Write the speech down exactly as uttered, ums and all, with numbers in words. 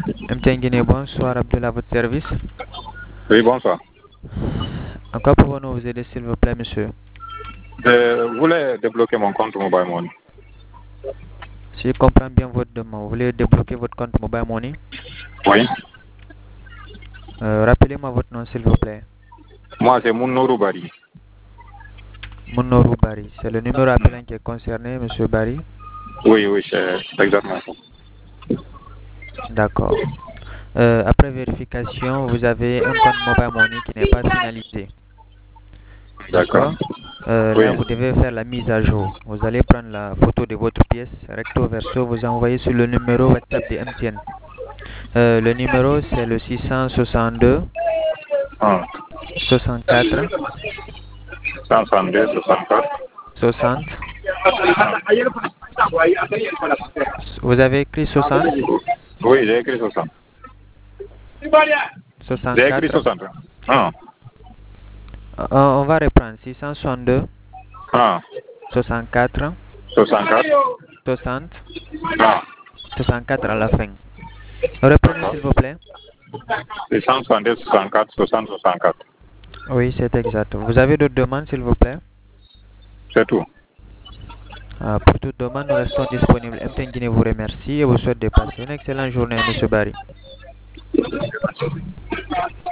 M T N Guinée, bonsoir, Abdullah, à votre service. Oui, bonsoir. En quoi pouvons-nous vous aider, s'il vous plaît, monsieur? Je voulais débloquer mon compte Mobile Money. Si je comprends bien votre demande, vous voulez débloquer votre compte Mobile Money? Oui. Euh, rappelez-moi votre nom, s'il vous plaît. Moi, c'est Mounourou Bari. Mounourou Bari. C'est le numéro appelant qui est concerné, monsieur Bari? Oui, oui, c'est exactement ça. D'accord. Euh, après vérification, vous avez un compte Mobile Money qui n'est pas finalisé. D'accord. D'accord? Euh, Oui. là, vous devez faire la mise à jour. Vous allez prendre la photo de votre pièce, recto verso, vous envoyez sur le numéro WhatsApp de M T N. Euh, le numéro, c'est le six cent soixante-deux Ah. soixante-quatre cent soixante-deux, soixante-quatre. soixante. Vous avez écrit soixante, Oui, j'ai écrit soixante. J'ai écrit soixante-quatre. soixante. Ah. Euh, on va reprendre six cent soixante-deux, Ah. soixante-quatre, soixante-quatre. soixante, Ah. soixante-quatre à la fin. Reprenez s'il vous plaît. C'est cent soixante-deux, soixante-quatre, soixante, soixante-quatre. Oui, c'est exact. Vous avez d'autres demandes s'il vous plaît? C'est tout. Ah, pour toute demande, nous restons disponibles. M T N Guinée vous remercie et vous souhaite de passer une excellente journée, monsieur Barry.